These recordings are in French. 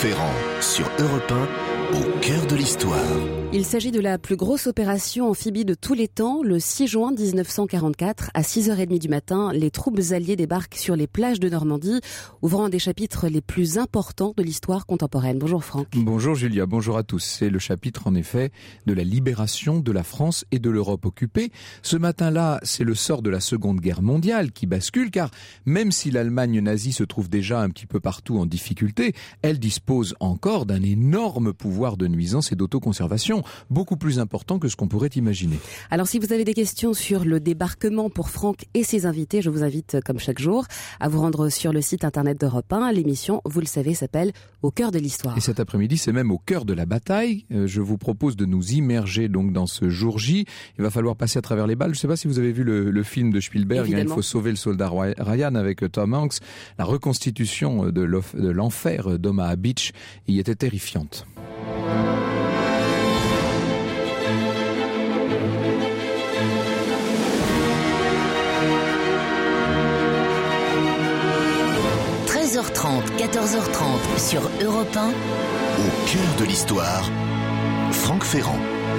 Ferrand, sur Europe 1, au cœur de l'histoire. Il s'agit de la plus grosse opération amphibie de tous les temps. Le 6 juin 1944, à 6h30 du matin, les troupes alliées débarquent sur les plages de Normandie, ouvrant un des chapitres les plus importants de l'histoire contemporaine. Bonjour Franck. Bonjour Julia, bonjour à tous. C'est le chapitre en effet de la libération de la France et de l'Europe occupée. Ce matin-là, c'est le sort de la Seconde Guerre mondiale qui bascule, car même si l'Allemagne nazie se trouve déjà un petit peu partout en difficulté, elle dispose encore d'un énorme pouvoir de nuisance et d'autoconservation, beaucoup plus important que ce qu'on pourrait imaginer. Alors si vous avez des questions sur le débarquement pour Franck et ses invités, je vous invite comme chaque jour à vous rendre sur le site internet d'Europe 1. L'émission, vous le savez, s'appelle Au cœur de l'histoire. Et cet après-midi, c'est même au cœur de la bataille. Je vous propose de nous immerger donc dans ce jour J. Il va falloir passer à travers les balles. Je ne sais pas si vous avez vu le film de Spielberg, Il faut sauver le soldat Ryan avec Tom Hanks. La reconstitution de l'enfer d'Omaha Beach y était terrifiante. h 14h30 sur Europe 1. Au cœur de l'histoire, Franck Ferrand.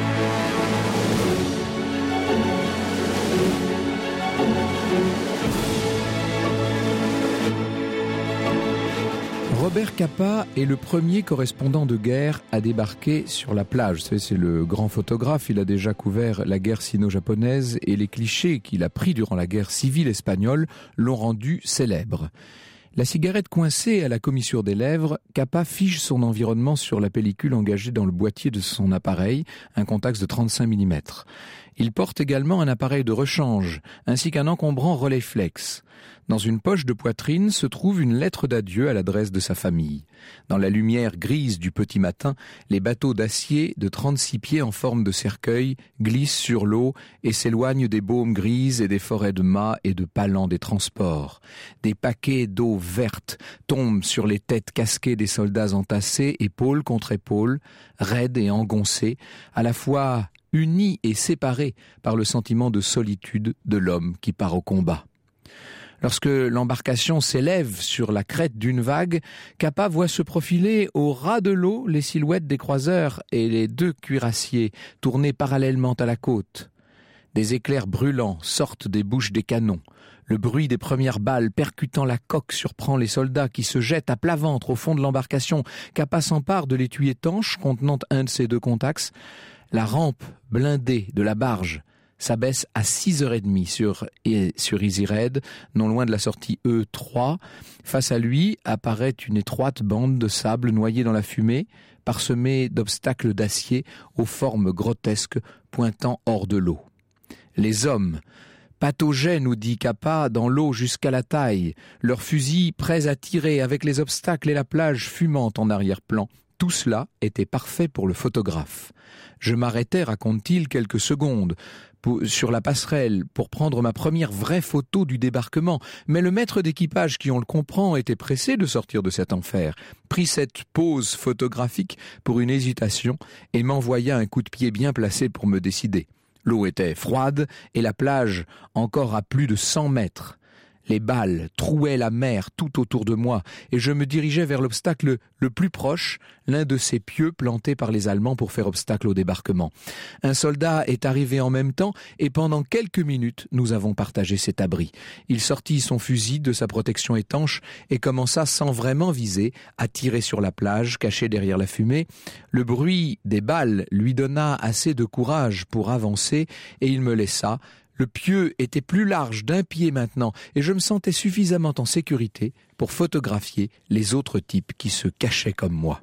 Robert Capa est le premier correspondant de guerre à débarquer sur la plage. C'est le grand photographe, il a déjà couvert la guerre sino-japonaise et les clichés qu'il a pris durant la guerre civile espagnole l'ont rendu célèbre. La cigarette coincée à la commissure des lèvres, Capa fige son environnement sur la pellicule engagée dans le boîtier de son appareil, un Contax de 35 mm. Il porte également un appareil de rechange, ainsi qu'un encombrant Rolleiflex. Dans une poche de poitrine se trouve une lettre d'adieu à l'adresse de sa famille. Dans la lumière grise du petit matin, les bateaux d'acier de 36 pieds en forme de cercueil glissent sur l'eau et s'éloignent des baumes grises et des forêts de mâts et de palans des transports. Des paquets d'eau verte tombent sur les têtes casquées des soldats entassés, épaule contre épaule, raides et engoncés, à la fois unis et séparés par le sentiment de solitude de l'homme qui part au combat. Lorsque l'embarcation s'élève sur la crête d'une vague, Capa voit se profiler au ras de l'eau les silhouettes des croiseurs et les deux cuirassiers tournés parallèlement à la côte. Des éclairs brûlants sortent des bouches des canons. Le bruit des premières balles percutant la coque surprend les soldats qui se jettent à plat ventre au fond de l'embarcation. Capa s'empare de l'étui étanche contenant un de ses deux Contax. La rampe blindée de la barge s'abaisse à 6h30 sur Easy Red, non loin de la sortie E3. Face à lui apparaît une étroite bande de sable noyée dans la fumée, parsemée d'obstacles d'acier aux formes grotesques pointant hors de l'eau. Les hommes pataugeaient, nous dit Capa, dans l'eau jusqu'à la taille, leurs fusils prêts à tirer avec les obstacles et la plage fumante en arrière-plan. Tout cela était parfait pour le photographe. Je m'arrêtais, raconte-t-il, quelques secondes sur la passerelle pour prendre ma première vraie photo du débarquement. Mais le maître d'équipage, qui on le comprend, était pressé de sortir de cet enfer, prit cette pause photographique pour une hésitation et m'envoya un coup de pied bien placé pour me décider. L'eau était froide et la plage encore à plus de 100 mètres. Les balles trouaient la mer tout autour de moi et je me dirigeais vers l'obstacle le plus proche, l'un de ces pieux plantés par les Allemands pour faire obstacle au débarquement. Un soldat est arrivé en même temps et pendant quelques minutes, nous avons partagé cet abri. Il sortit son fusil de sa protection étanche et commença sans vraiment viser à tirer sur la plage, caché derrière la fumée. Le bruit des balles lui donna assez de courage pour avancer et il me laissa. Le pieu était plus large d'1 pied maintenant et je me sentais suffisamment en sécurité pour photographier les autres types qui se cachaient comme moi.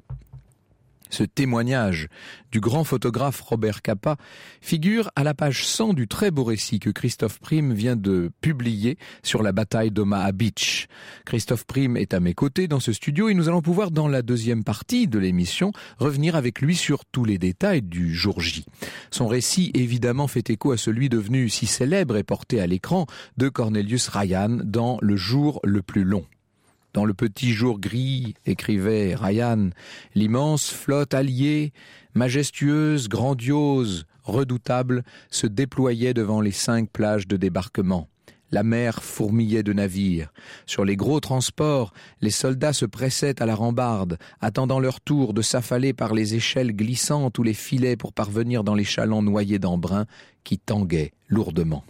Ce témoignage du grand photographe Robert Capa figure à la page 100 du très beau récit que Christophe Priem vient de publier sur la bataille d'Omaha Beach. Christophe Priem est à mes côtés dans ce studio et nous allons pouvoir, dans la deuxième partie de l'émission, revenir avec lui sur tous les détails du jour J. Son récit, évidemment, fait écho à celui devenu si célèbre et porté à l'écran de Cornelius Ryan dans Le jour le plus long. Dans le petit jour gris, écrivait Ryan, l'immense flotte alliée, majestueuse, grandiose, redoutable, se déployait devant les 5 plages de débarquement. La mer fourmillait de navires. Sur les gros transports, les soldats se pressaient à la rambarde, attendant leur tour de s'affaler par les échelles glissantes ou les filets pour parvenir dans les chalands noyés d'embrun qui tanguaient lourdement.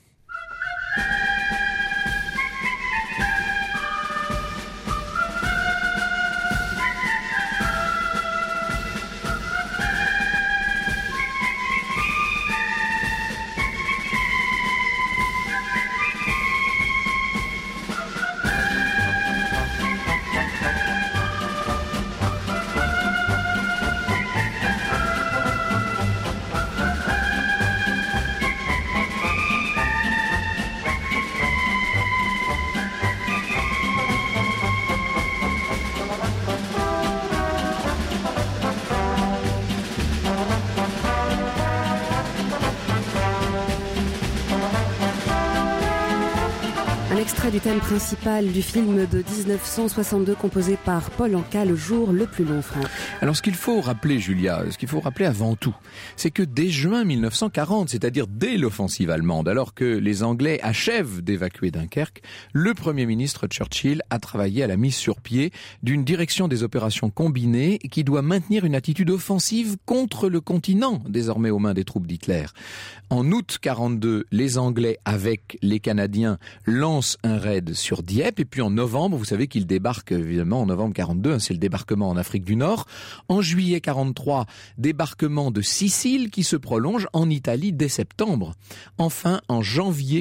Un extrait du thème principal du film de 1962 composé par Paul Anka, Le jour le plus long, Franck. Alors ce qu'il faut rappeler, Julia, ce qu'il faut rappeler avant tout, c'est que dès juin 1940, c'est-à-dire dès l'offensive allemande, alors que les Anglais achèvent d'évacuer Dunkerque, le Premier ministre Churchill a travaillé à la mise sur pied d'une direction des opérations combinées qui doit maintenir une attitude offensive contre le continent, désormais aux mains des troupes d'Hitler. En août 42, les Anglais, avec les Canadiens, lancent un raid sur Dieppe, et puis en novembre, vous savez qu'ils débarquent évidemment en novembre 42, c'est le débarquement en Afrique du Nord. En juillet 43, débarquement de Sicile qui se prolonge en Italie dès septembre. Enfin, en janvier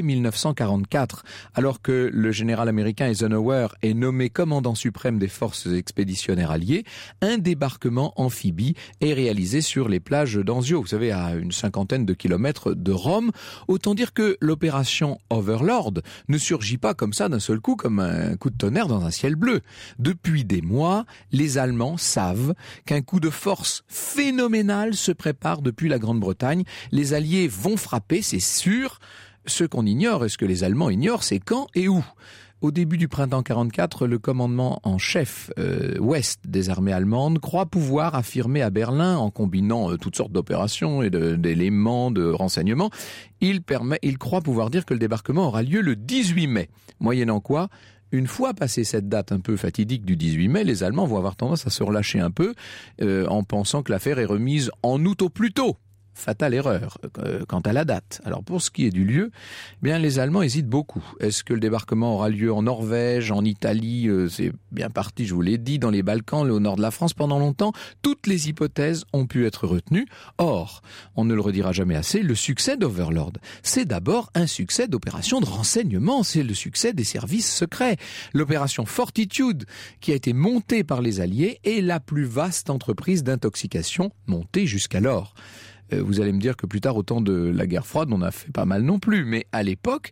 1944, alors que le général américain Eisenhower est nommé commandant suprême des forces expéditionnaires alliées, un débarquement amphibie est réalisé sur les plages d'Anzio, vous savez, à une 50aine de kilomètres de Rome. Autant dire que l'opération Overlord ne surgit pas comme ça d'un seul coup, comme un coup de tonnerre dans un ciel bleu. Depuis des mois, les Allemands savent qu'un coup de force phénoménal se prépare depuis la Grande-Bretagne. Les Alliés vont frapper, c'est sûr. Ce qu'on ignore, et ce que les Allemands ignorent, c'est quand et où. Au début du printemps 44, le commandement en chef ouest des armées allemandes croit pouvoir affirmer à Berlin, en combinant toutes sortes d'opérations et d'éléments de renseignement, il croit pouvoir dire que le débarquement aura lieu le 18 mai, moyennant quoi, une fois passée cette date un peu fatidique du 18 mai, les Allemands vont avoir tendance à se relâcher un peu en pensant que l'affaire est remise en août au plus tôt. Fatale erreur quant à la date. Alors pour ce qui est du lieu, bien les Allemands hésitent beaucoup. Est-ce que le débarquement aura lieu en Norvège, en Italie, c'est bien parti, je vous l'ai dit, dans les Balkans, au nord de la France pendant longtemps. Toutes les hypothèses ont pu être retenues. Or, on ne le redira jamais assez, le succès d'Overlord, c'est d'abord un succès d'opération de renseignement, c'est le succès des services secrets. L'opération Fortitude, qui a été montée par les Alliés, est la plus vaste entreprise d'intoxication montée jusqu'alors. Vous allez me dire que plus tard, au temps de la guerre froide, on a fait pas mal non plus. Mais à l'époque,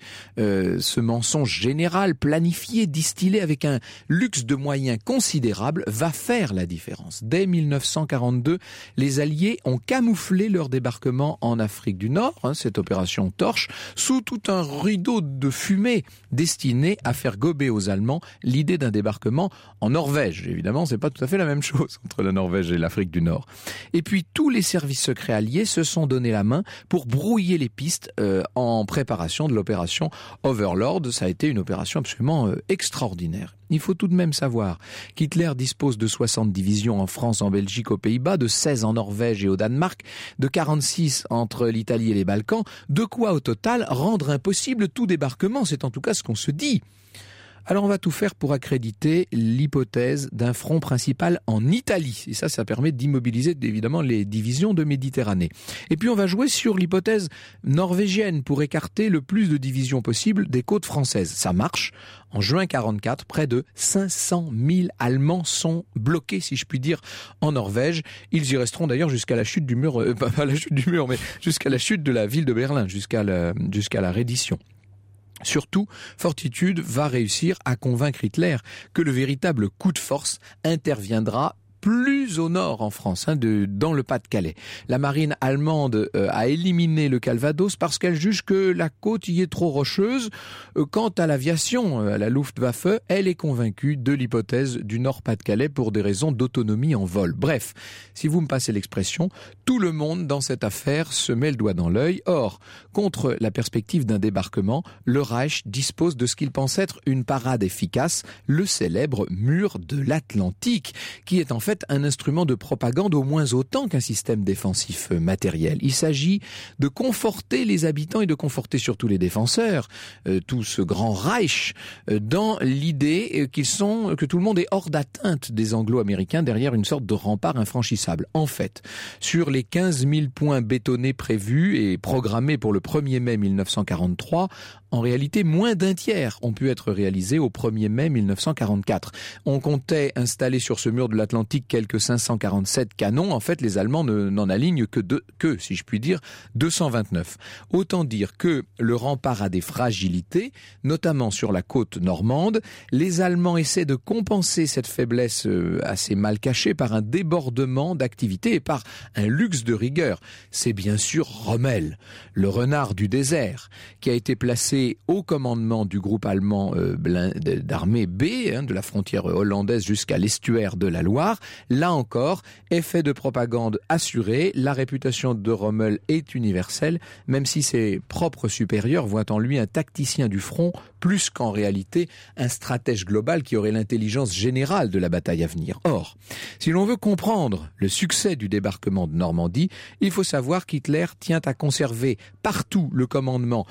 ce mensonge général, planifié, distillé avec un luxe de moyens considérable, va faire la différence. Dès 1942, les Alliés ont camouflé leur débarquement en Afrique du Nord, cette opération Torche, sous tout un rideau de fumée destiné à faire gober aux Allemands l'idée d'un débarquement en Norvège. Évidemment, c'est pas tout à fait la même chose entre la Norvège et l'Afrique du Nord. Et puis, tous les services secrets alliés se sont donné la main pour brouiller les pistes en préparation de l'opération Overlord. Ça a été une opération absolument extraordinaire. Il faut tout de même savoir qu'Hitler dispose de 60 divisions en France, en Belgique, aux Pays-Bas, de 16 en Norvège et au Danemark, de 46 entre l'Italie et les Balkans, de quoi au total rendre impossible tout débarquement. C'est en tout cas ce qu'on se dit. Alors on va tout faire pour accréditer l'hypothèse d'un front principal en Italie. Et ça permet d'immobiliser évidemment les divisions de Méditerranée. Et puis on va jouer sur l'hypothèse norvégienne pour écarter le plus de divisions possible des côtes françaises. Ça marche. En juin 44, près de 500 000 Allemands sont bloqués, si je puis dire, en Norvège. Ils y resteront d'ailleurs jusqu'à la chute du mur, pas la chute du mur, mais jusqu'à la chute de la ville de Berlin, jusqu'à la reddition. Surtout, Fortitude va réussir à convaincre Hitler que le véritable coup de force interviendra plus au nord en France, dans le Pas-de-Calais. La marine allemande a éliminé le Calvados parce qu'elle juge que la côte y est trop rocheuse. Quant à l'aviation, à la Luftwaffe, elle est convaincue de l'hypothèse du Nord-Pas-de-Calais pour des raisons d'autonomie en vol. Bref, si vous me passez l'expression, tout le monde dans cette affaire se met le doigt dans l'œil. Or, contre la perspective d'un débarquement, le Reich dispose de ce qu'il pense être une parade efficace, le célèbre mur de l'Atlantique, qui est en fait un instrument de propagande au moins autant qu'un système défensif matériel. Il s'agit de conforter les habitants et de conforter surtout les défenseurs, tout ce grand Reich, dans l'idée que tout le monde est hors d'atteinte des Anglo-Américains derrière une sorte de rempart infranchissable. En fait, sur les 15 000 points bétonnés prévus et programmés pour le 1er mai 1943, en réalité, moins d'un tiers ont pu être réalisés au 1er mai 1944. On comptait installer sur ce mur de l'Atlantique quelques 547 canons. En fait, les Allemands n'en alignent que, si je puis dire, 229. Autant dire que le rempart a des fragilités, notamment sur la côte normande. Les Allemands essaient de compenser cette faiblesse assez mal cachée par un débordement d'activité et par un luxe de rigueur. C'est bien sûr Rommel, le renard du désert, qui a été placé au commandement du groupe allemand d'armée B, de la frontière hollandaise jusqu'à l'estuaire de la Loire. Là encore, effet de propagande assuré, la réputation de Rommel est universelle, même si ses propres supérieurs voient en lui un tacticien du front, plus qu'en réalité un stratège global qui aurait l'intelligence générale de la bataille à venir. Or, si l'on veut comprendre le succès du débarquement de Normandie, il faut savoir qu'Hitler tient à conserver partout le commandement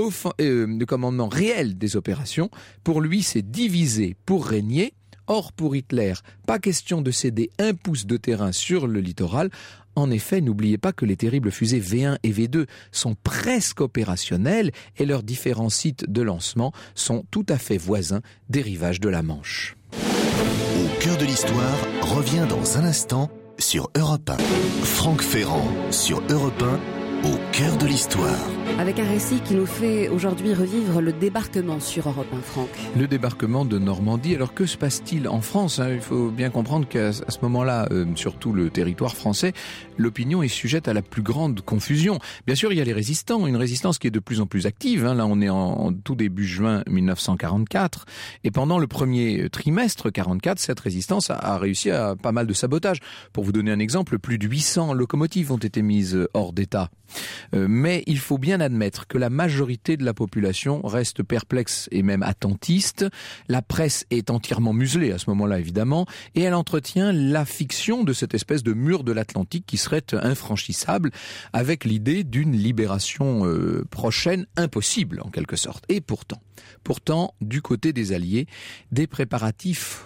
réel des opérations. Pour lui, c'est diviser pour régner. Or, pour Hitler, pas question de céder un pouce de terrain sur le littoral. En effet, n'oubliez pas que les terribles fusées V1 et V2 sont presque opérationnelles et leurs différents sites de lancement sont tout à fait voisins des rivages de la Manche. Au cœur de l'histoire revient dans un instant sur Europe 1. Franck Ferrand sur Europe 1. Au cœur de l'histoire. Avec un récit qui nous fait aujourd'hui revivre le débarquement sur Europe 1, Franck. Le débarquement de Normandie. Alors que se passe-t-il en France ? Il faut bien comprendre qu'à ce moment-là, sur tout le territoire français, l'opinion est sujette à la plus grande confusion. Bien sûr, il y a les résistants, une résistance qui est de plus en plus active. Là, on est en tout début juin 1944. Et pendant le premier trimestre 44, cette résistance a réussi à pas mal de sabotages. Pour vous donner un exemple, plus de 800 locomotives ont été mises hors d'état. Mais il faut bien admettre que la majorité de la population reste perplexe et même attentiste. La presse est entièrement muselée à ce moment-là, évidemment, et elle entretient la fiction de cette espèce de mur de l'Atlantique qui serait infranchissable, avec l'idée d'une libération prochaine impossible, en quelque sorte. Et pourtant, du côté des Alliés, des préparatifs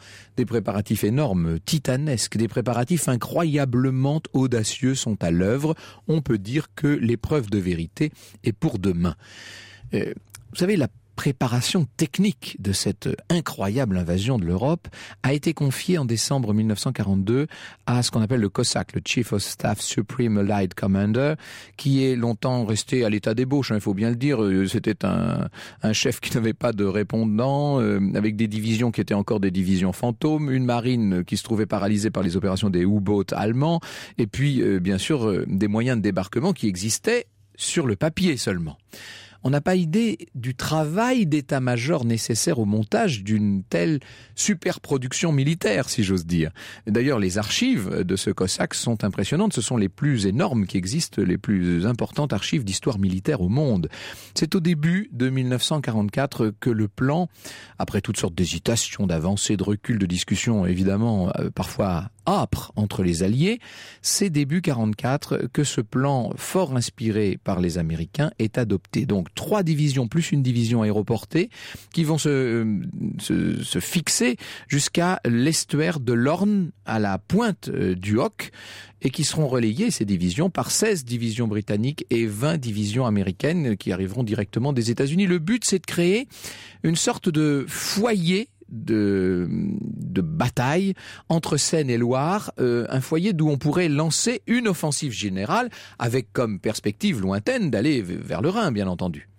énormes, titanesques, des préparatifs incroyablement audacieux sont à l'œuvre. On peut dire que l'épreuve de vérité est pour demain. Vous savez, la préparation technique de cette incroyable invasion de l'Europe a été confiée en décembre 1942 à ce qu'on appelle le COSAC, le Chief of Staff Supreme Allied Commander, qui est longtemps resté à l'état d'ébauche, il faut bien le dire. C'était un chef qui n'avait pas de répondant, avec des divisions qui étaient encore des divisions fantômes, une marine qui se trouvait paralysée par les opérations des U-boats allemands, et puis bien sûr des moyens de débarquement qui existaient sur le papier seulement. On n'a pas idée du travail d'état-major nécessaire au montage d'une telle superproduction militaire, si j'ose dire. D'ailleurs, les archives de ce COSAC sont impressionnantes. Ce sont les plus énormes qui existent, les plus importantes archives d'histoire militaire au monde. C'est au début de 1944 que le plan, après toutes sortes d'hésitations, d'avancées, de reculs, de discussions, évidemment, parfois âpres entre les Alliés, c'est début 44 que ce plan fort inspiré par les Américains est adopté. Donc 3 divisions plus une division aéroportée qui vont se fixer jusqu'à l'estuaire de l'Orne à la pointe du Hoc et qui seront relayées, ces divisions, par 16 divisions britanniques et 20 divisions américaines qui arriveront directement des États-Unis. Le but, c'est de créer une sorte de foyer de bataille entre Seine et Loire, un foyer d'où on pourrait lancer une offensive générale avec comme perspective lointaine d'aller vers le Rhin, bien entendu.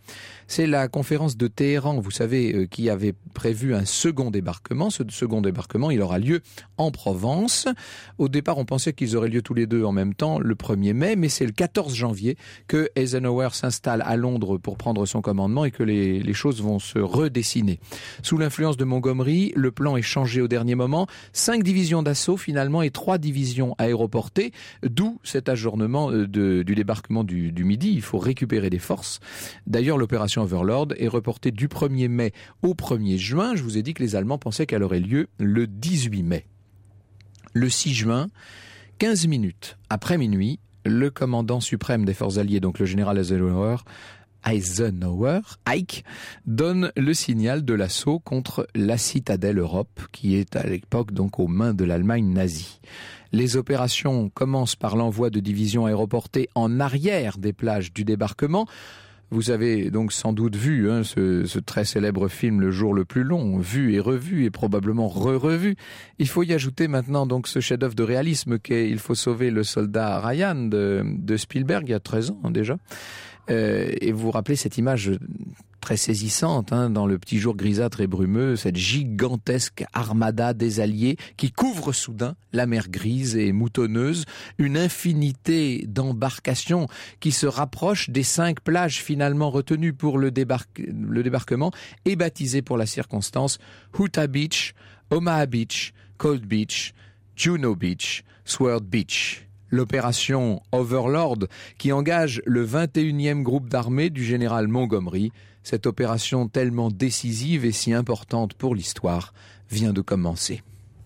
C'est la conférence de Téhéran, vous savez, qui avait prévu un second débarquement. Ce second débarquement, il aura lieu en Provence. Au départ, on pensait qu'ils auraient lieu tous les deux en même temps, le 1er mai, mais c'est le 14 janvier que Eisenhower s'installe à Londres pour prendre son commandement et que les choses vont se redessiner. Sous l'influence de Montgomery, le plan est changé au dernier moment. 5 divisions d'assaut finalement et 3 divisions aéroportées, d'où cet ajournement du débarquement du Midi. Il faut récupérer des forces. D'ailleurs, l'opération Overlord est reportée du 1er mai au 1er juin. Je vous ai dit que les Allemands pensaient qu'elle aurait lieu le 18 mai. Le 6 juin, 15 minutes après minuit, le commandant suprême des forces alliées, donc le général Eisenhower, Ike, donne le signal de l'assaut contre la citadelle Europe, qui est à l'époque donc aux mains de l'Allemagne nazie. Les opérations commencent par l'envoi de divisions aéroportées en arrière des plages du débarquement. Vous avez donc sans doute vu ce très célèbre film Le jour le plus long, vu et revu et probablement re-revu. Il faut y ajouter maintenant donc ce chef-d'œuvre de réalisme qu'est Il faut sauver le soldat Ryan de Spielberg, il y a 13 ans déjà. Et vous vous rappelez cette image très saisissante dans le petit jour grisâtre et brumeux, cette gigantesque armada des Alliés qui couvre soudain la mer grise et moutonneuse, une infinité d'embarcations qui se rapprochent des 5 plages finalement retenues pour le débarquement et baptisées pour la circonstance Utah Beach, Omaha Beach, Cold Beach, Juno Beach, Sword Beach. L'opération Overlord qui engage le 21e groupe d'armée du général Montgomery. Cette opération tellement décisive et si importante pour l'histoire vient de commencer.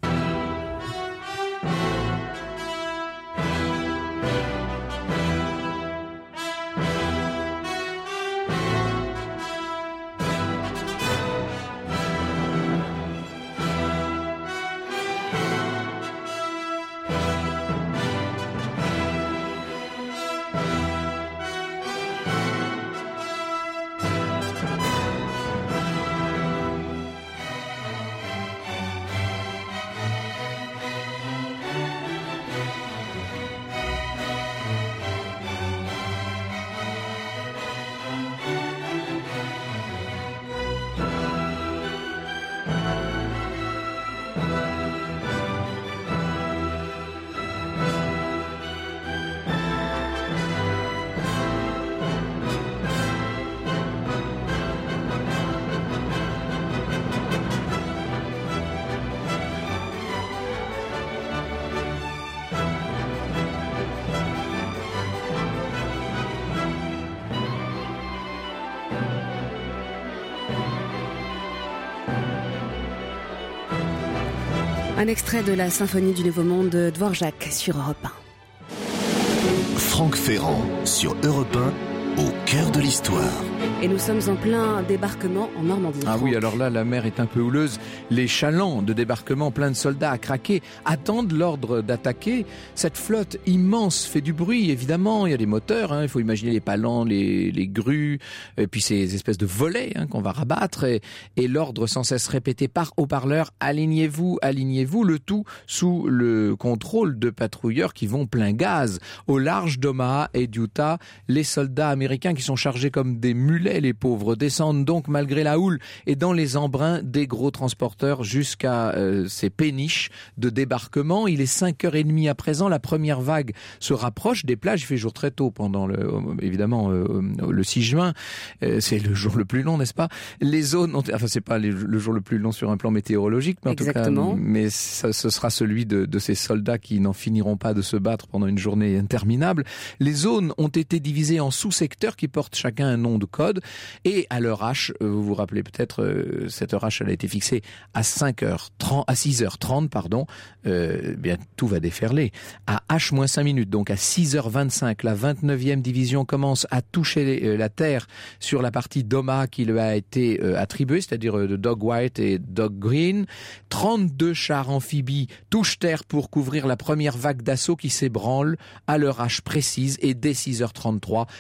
Un extrait de la Symphonie du Nouveau Monde de Dvorak sur Europe 1. Franck Ferrand sur Europe 1, au cœur de l'histoire. Et nous sommes en plein débarquement en Normandie. Ah oui, alors là, la mer est un peu houleuse. Les chalands de débarquement pleins de soldats à craquer attendent l'ordre d'attaquer. Cette flotte immense fait du bruit, évidemment. Il y a des moteurs, il faut imaginer les palans, les grues, et puis ces espèces de volets qu'on va rabattre. Et l'ordre sans cesse répété par haut-parleur, alignez-vous, alignez-vous, le tout sous le contrôle de patrouilleurs qui vont plein gaz. Au large d'Omaha et d'Utah, les soldats américains qui sont chargés comme des mulets, les pauvres, descendent donc malgré la houle et dans les embruns des gros transporteurs jusqu'à ces péniches de débarquement. Il est 5h30 à présent, la première vague se rapproche des plages. Il fait jour très tôt pendant évidemment le 6 juin, c'est le jour le plus long, n'est-ce pas? Les zones enfin c'est pas le jour le plus long sur un plan météorologique, mais en Exactement. tout cas, mais ce sera celui de ces soldats qui n'en finiront pas de se battre pendant une journée interminable. Les zones ont été divisées en sous-secteurs qui portent chacun un nom de code. Et à l'heure H, vous vous rappelez peut-être, cette heure H, elle a été fixée à 6h30, pardon, bien, tout va déferler. À H-5 minutes, donc à 6h25, la 29e division commence à toucher la terre sur la partie d'Omaha qui lui a été attribuée, c'est-à-dire de Dog White et Dog Green. 32 chars amphibies touchent terre pour couvrir la première vague d'assaut qui s'ébranle à l'heure H précise, et dès 6h33, les équipes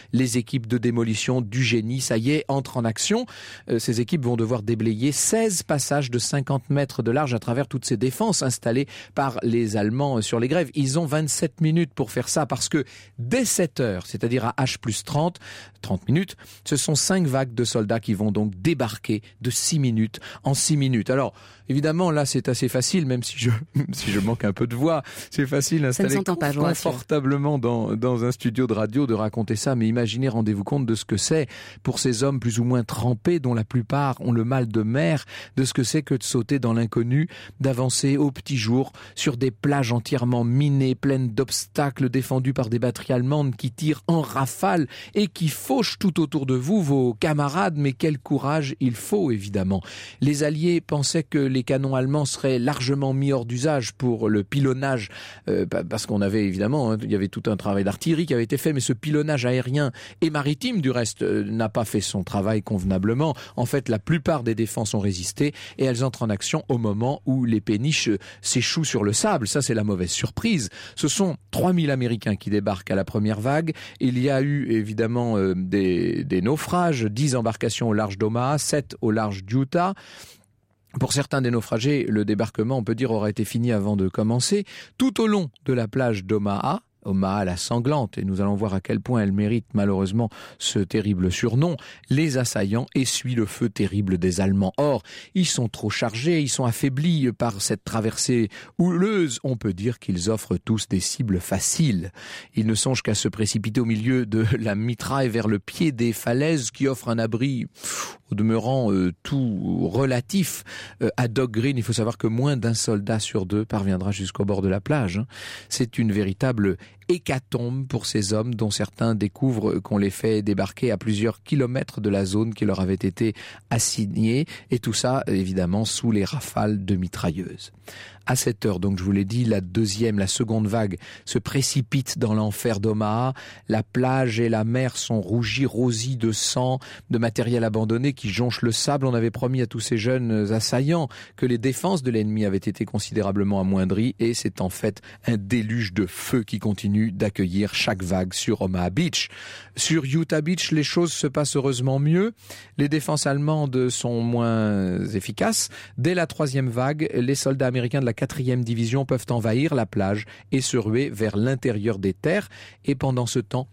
équipes de démolition du génie, ça y est, entrent en action. Ces équipes vont devoir déblayer 16 passages de 50 mètres de large à travers toutes ces défenses installées par les Allemands sur les grèves. Ils ont 27 minutes pour faire ça parce que dès 7 heures, c'est-à-dire à H plus 30 minutes, ce sont 5 vagues de soldats qui vont donc débarquer de 6 minutes en 6 minutes. Alors, évidemment, là, c'est assez facile, même si je manque un peu de voix, c'est facile d'installer confortablement dans un studio de radio de raconter ça, mais imaginez, rendez-vous compte de ce que c'est pour ces hommes plus ou moins trempés, dont la plupart ont le mal de mer, de ce que c'est que de sauter dans l'inconnu, d'avancer au petit jour sur des plages entièrement minées, pleines d'obstacles, défendues par des batteries allemandes qui tirent en rafale et qui fauchent tout autour de vous vos camarades. Mais quel courage il faut, évidemment. Les Alliés pensaient que les canons allemands seraient largement mis hors d'usage pour le pilonnage, parce qu'on avait évidemment, il y avait tout un travail d'artillerie qui avait été fait, mais ce pilonnage aérien et maritime, du reste, n'a pas fait son travail convenablement. En fait, la plupart des défenses ont résisté et elles entrent en action au moment où les péniches s'échouent sur le sable. Ça, c'est la mauvaise surprise. Ce sont 3000 Américains qui débarquent à la première vague. Il y a eu évidemment des naufrages, 10 embarcations au large d'Omaha, 7 au large d'Utah. Pour certains des naufragés, le débarquement, on peut dire, aura été fini avant de commencer. Tout au long de la plage d'Omaha, Omaha la sanglante, et nous allons voir à quel point elle mérite malheureusement ce terrible surnom, les assaillants essuient le feu terrible des Allemands. Or, ils sont trop chargés, ils sont affaiblis par cette traversée houleuse. On peut dire qu'ils offrent tous des cibles faciles. Ils ne songent qu'à se précipiter au milieu de la mitraille vers le pied des falaises qui offrent un abri au demeurant tout relatif à Dock Green. Il faut savoir que moins d'un soldat sur 2 parviendra jusqu'au bord de la plage. C'est une véritable hécatombe pour ces hommes dont certains découvrent qu'on les fait débarquer à plusieurs kilomètres de la zone qui leur avait été assignée, et tout ça évidemment sous les rafales de mitrailleuses. À cette heure, donc je vous l'ai dit, la seconde vague se précipite dans l'enfer d'Omaha. La plage et la mer sont rougies, rosies de sang, de matériel abandonné qui jonche le sable. On avait promis à tous ces jeunes assaillants que les défenses de l'ennemi avaient été considérablement amoindries, et c'est en fait un déluge de feu qui continue d'accueillir chaque vague sur Omaha Beach. Sur Utah Beach, les choses se passent heureusement mieux. Les défenses allemandes sont moins efficaces. Dès la 3e vague, les soldats américains de la 4e division peuvent envahir la plage et se ruer vers l'intérieur des terres. Et pendant ce temps,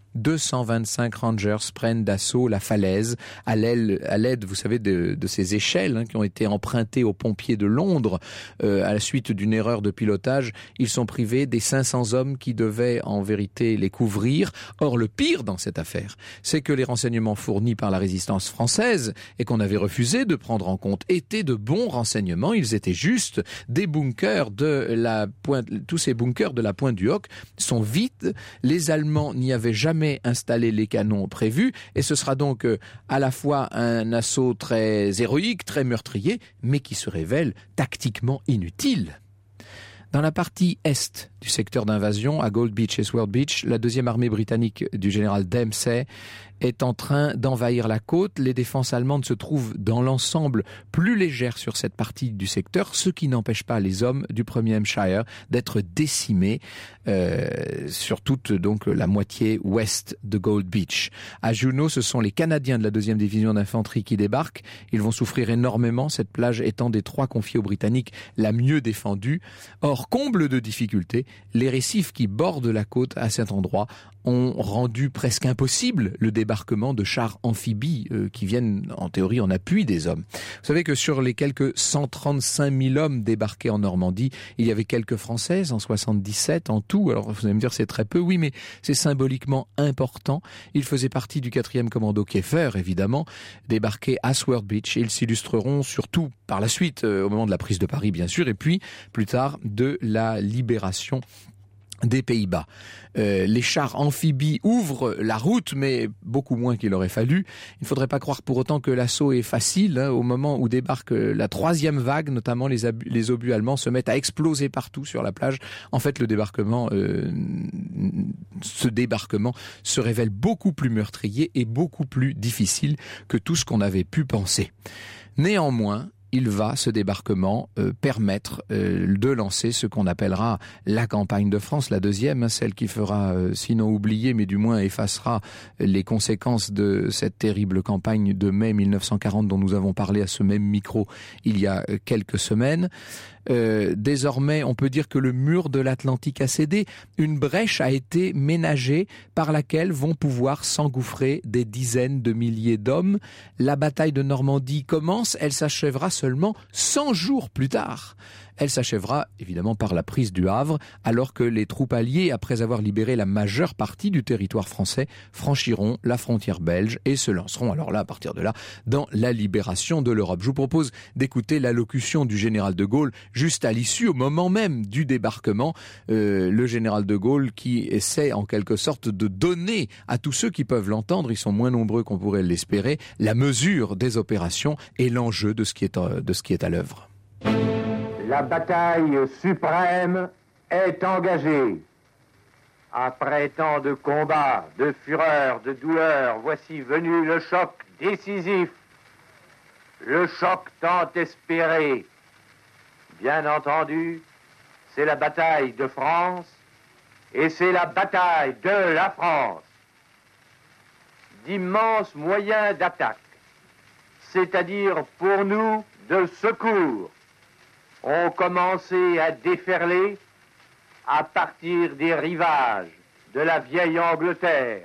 225 Rangers prennent d'assaut la falaise à l'aide, vous savez, de ces échelles qui ont été empruntées aux pompiers de Londres à la suite d'une erreur de pilotage. Ils sont privés des 500 hommes qui devaient en vérité les couvrir. Or, le pire dans cette affaire, c'est que les renseignements fournis par la résistance française et qu'on avait refusé de prendre en compte étaient de bons renseignements. Ils étaient justes. Des bunkers tous ces bunkers de la pointe du Hoc sont vides. Les Allemands n'y avaient jamais installer les canons prévus, et ce sera donc à la fois un assaut très héroïque, très meurtrier, mais qui se révèle tactiquement inutile. Dans la partie est du secteur d'invasion, à Gold Beach et Sword Beach, la 2e armée britannique du général Dempsey est en train d'envahir la côte. Les défenses allemandes se trouvent dans l'ensemble plus légères sur cette partie du secteur, ce qui n'empêche pas les hommes du 1er Hampshire d'être décimés sur toute donc la moitié ouest de Gold Beach. À Juneau, ce sont les Canadiens de la 2e division d'infanterie qui débarquent. Ils vont souffrir énormément, cette plage étant des 3 confiées aux Britanniques la mieux défendue. Or, comble de difficulté, les récifs qui bordent la côte à cet endroit ont rendu presque impossible le débarquement de chars amphibies qui viennent en théorie en appui des hommes. Vous savez que sur les quelques 135 000 hommes débarqués en Normandie, il y avait quelques Françaises en 77 en tout. Alors vous allez me dire c'est très peu, oui, mais c'est symboliquement important. Ils faisaient partie du 4e commando Kiefer, évidemment, débarqués à Sword Beach. Ils s'illustreront surtout par la suite, au moment de la prise de Paris bien sûr, et puis plus tard de la libération des Pays-Bas. Les chars amphibies ouvrent la route, mais beaucoup moins qu'il aurait fallu. Il ne faudrait pas croire pour autant que l'assaut est facile. Au moment où débarque la 3e vague, notamment les obus allemands se mettent à exploser partout sur la plage. En fait, ce débarquement se révèle beaucoup plus meurtrier et beaucoup plus difficile que tout ce qu'on avait pu penser. Néanmoins, ce débarquement, permettre de lancer ce qu'on appellera la campagne de France, la deuxième, celle qui fera, sinon oublier, mais du moins effacera les conséquences de cette terrible campagne de mai 1940 dont nous avons parlé à ce même micro il y a quelques semaines. Désormais, on peut dire que le mur de l'Atlantique a cédé. Une brèche a été ménagée par laquelle vont pouvoir s'engouffrer des dizaines de milliers d'hommes. La bataille de Normandie commence, elle s'achèvera seulement 100 jours plus tard. Elle s'achèvera évidemment par la prise du Havre, alors que les troupes alliées, après avoir libéré la majeure partie du territoire français, franchiront la frontière belge et se lanceront alors là, à partir de là, dans la libération de l'Europe. Je vous propose d'écouter l'allocution du général de Gaulle juste à l'issue, au moment même du débarquement. Le général de Gaulle qui essaie en quelque sorte de donner à tous ceux qui peuvent l'entendre, ils sont moins nombreux qu'on pourrait l'espérer, la mesure des opérations et l'enjeu de ce qui est à l'œuvre. La bataille suprême est engagée. Après tant de combats, de fureur, de douleur, voici venu le choc décisif, le choc tant espéré. Bien entendu, c'est la bataille de France et c'est la bataille de la France. D'immenses moyens d'attaque, c'est-à-dire pour nous de secours, ont commencé à déferler à partir des rivages de la vieille Angleterre.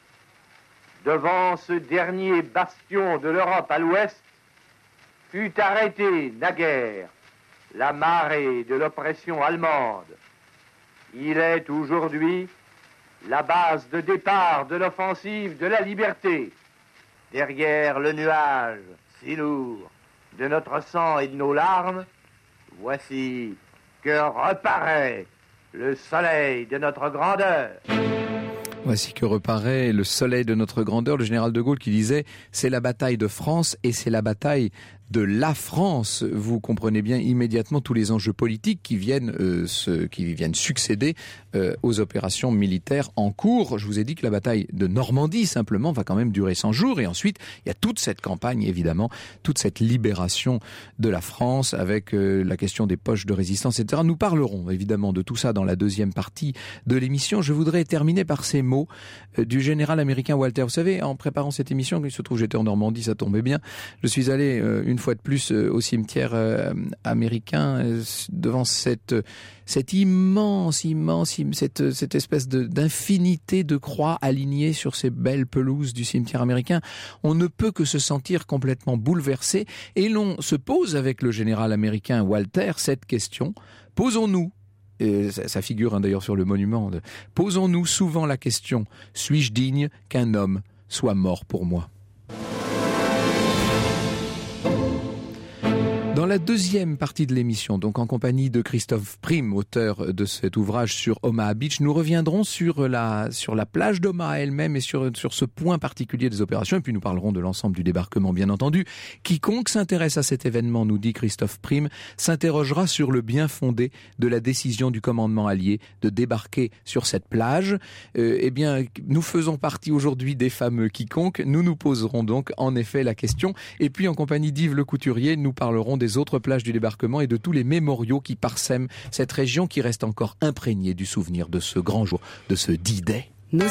Devant ce dernier bastion de l'Europe à l'ouest, fut arrêtée naguère la marée de l'oppression allemande. Il est aujourd'hui la base de départ de l'offensive de la liberté. Derrière le nuage si lourd de notre sang et de nos larmes, voici que reparaît le soleil de notre grandeur. Voici que reparaît le soleil de notre grandeur. Le général de Gaulle qui disait « c'est la bataille de France et c'est la bataille de la France ». Vous comprenez bien immédiatement tous les enjeux politiques qui viennent succéder aux opérations militaires en cours. Je vous ai dit que la bataille de Normandie, simplement, va quand même durer 100 jours. Et ensuite, il y a toute cette campagne, évidemment, toute cette libération de la France avec la question des poches de résistance, etc. Nous parlerons, évidemment, de tout ça dans la deuxième partie de l'émission. Je voudrais terminer par ces mots du général américain Walter. Vous savez, en préparant cette émission, il se trouve j'étais en Normandie, ça tombait bien. Je suis allé une fois de plus au cimetière américain devant cette immense, cette espèce d'infinité de croix alignées sur ces belles pelouses du cimetière américain. On ne peut que se sentir complètement bouleversé et l'on se pose avec le général américain Walter cette question. Posons-nous, ça figure d'ailleurs sur le monument, posons-nous souvent la question, suis-je digne qu'un homme soit mort pour moi ? Dans la deuxième partie de l'émission, donc en compagnie de Christophe Priem, auteur de cet ouvrage sur Omaha Beach, nous reviendrons sur la plage d'Omaha elle-même et sur ce point particulier des opérations. Et puis nous parlerons de l'ensemble du débarquement, bien entendu. Quiconque s'intéresse à cet événement, nous dit Christophe Priem, s'interrogera sur le bien fondé de la décision du commandement allié de débarquer sur cette plage. Eh bien, nous faisons partie aujourd'hui des fameux quiconque. Nous nous poserons donc en effet la question. Et puis en compagnie d'Yves Le Couturier, nous parlerons des autres plages du débarquement et de tous les mémoriaux qui parsèment cette région qui reste encore imprégnée du souvenir de ce grand jour, de ce D-Day. Nos...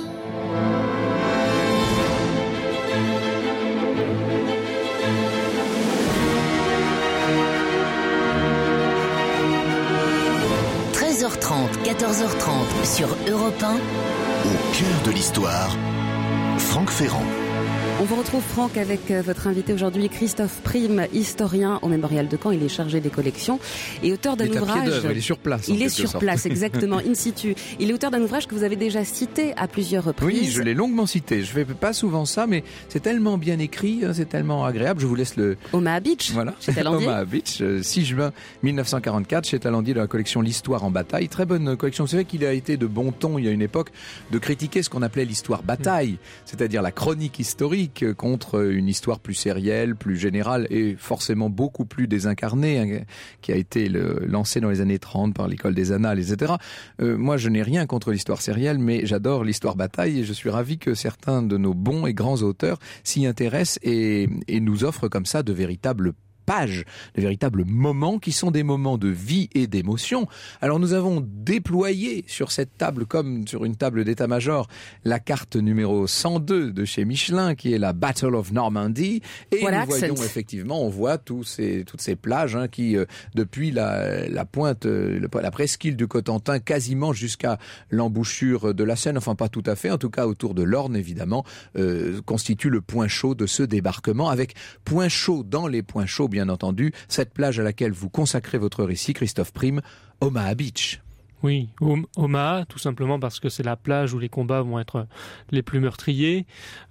13h30, 14h30 sur Europe 1. Au cœur de l'histoire, Franck Ferrand. On vous retrouve, Franck, avec votre invité aujourd'hui, Christophe Priem, historien au Mémorial de Caen. Il est chargé des collections et auteur d'un ouvrage. Il est sur place. Il est sur place, exactement, in situ. Il est auteur d'un ouvrage que vous avez déjà cité à plusieurs reprises. Oui, je l'ai longuement cité. Je fais pas souvent ça, mais c'est tellement bien écrit, c'est tellement agréable. Je vous laisse le... Omaha Beach, voilà. chez Talandier. Omaha Beach, 6 juin 1944, chez Talandier, de la collection L'Histoire en bataille. Très bonne collection. C'est vrai qu'il a été de bon ton, il y a une époque, de critiquer ce qu'on appelait l'histoire bataille, c'est-à-dire la chronique historique contre une histoire plus sérielle, plus générale et forcément beaucoup plus désincarnée, qui a été lancée dans les années 30 par l'école des Annales, etc. Moi, je n'ai rien contre l'histoire sérielle, mais j'adore l'histoire bataille et je suis ravi que certains de nos bons et grands auteurs s'y intéressent et nous offrent comme ça de véritables pages, de véritables moments qui sont des moments de vie et d'émotion. Alors nous avons déployé sur cette table, comme sur une table d'état-major, la carte numéro 102 de chez Michelin, qui est la Battle of Normandy. Et voilà, nous voyons effectivement, on voit toutes ces plages qui, depuis la pointe, la presqu'île du Cotentin, quasiment jusqu'à l'embouchure de la Seine, enfin pas tout à fait, en tout cas autour de l'Orne évidemment, constitue le point chaud de ce débarquement, avec point chaud dans les points chauds bien entendu, cette plage à laquelle vous consacrez votre récit, Christophe Prime, Omaha Beach. Oui, Omaha, tout simplement parce que c'est la plage où les combats vont être les plus meurtriers.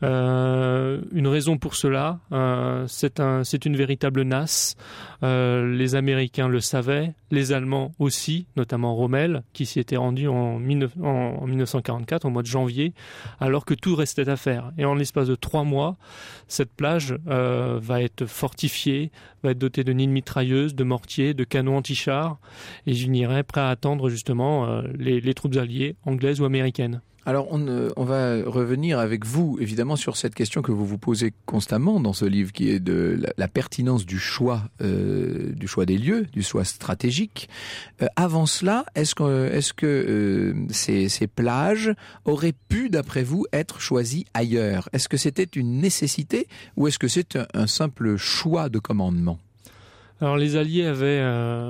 Une raison pour cela, c'est une véritable nasse. Les Américains le savaient, les Allemands aussi, notamment Rommel, qui s'y était rendu en 1944, au mois de janvier, alors que tout restait à faire. Et en l'espace de 3 mois, cette plage va être fortifiée, va être dotée de nids de mitrailleuses, de mortiers, de canons anti-chars, et j'ignorais prêt à attendre justement les troupes alliées, anglaises ou américaines. Alors on va revenir avec vous évidemment sur cette question que vous vous posez constamment dans ce livre, qui est de la pertinence du choix des lieux, du choix stratégique. Avant cela, est-ce que ces plages auraient pu, d'après vous, être choisies ailleurs? Est-ce que c'était une nécessité ou est-ce que c'est un simple choix de commandement? Alors les Alliés avaient,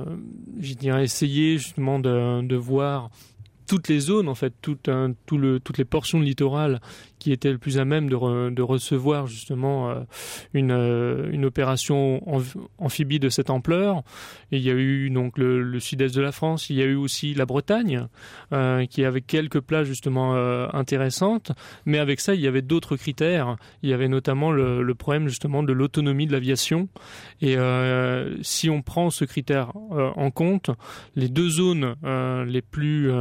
essayé justement de voir toutes les zones, en fait, toutes les portions de littoral qui étaient le plus à même de recevoir justement une opération amphibie de cette ampleur. Et il y a eu donc le sud-est de la France, il y a eu aussi la Bretagne, qui avait quelques plages justement intéressantes, mais avec ça il y avait d'autres critères. Il y avait notamment le problème justement de l'autonomie de l'aviation. Et si on prend ce critère en compte, les deux zones les plus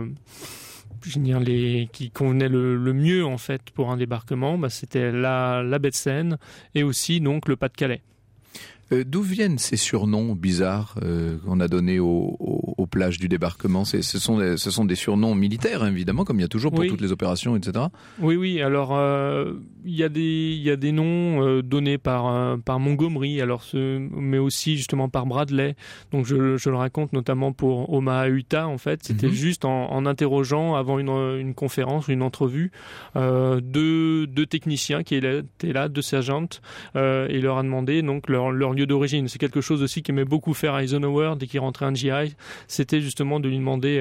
qui convenaient le mieux en fait pour un débarquement, c'était la baie de Seine et aussi donc le Pas-de-Calais. D'où viennent ces surnoms bizarres qu'on a donnés aux plages du débarquement? Ce sont des surnoms militaires, évidemment, comme il y a toujours pour toutes les opérations, etc. Oui. Alors, il y a des noms donnés par Montgomery, mais aussi justement par Bradley. Donc, je le raconte notamment pour Omaha, Utah. En fait, c'était juste en interrogeant avant une conférence ou une entrevue deux techniciens qui étaient là, 2 sergents, et il leur a demandé donc leur lieu d'origine. C'est quelque chose aussi qu'aimait beaucoup faire Eisenhower dès qu'il rentrait un GI. C'était justement de lui demander,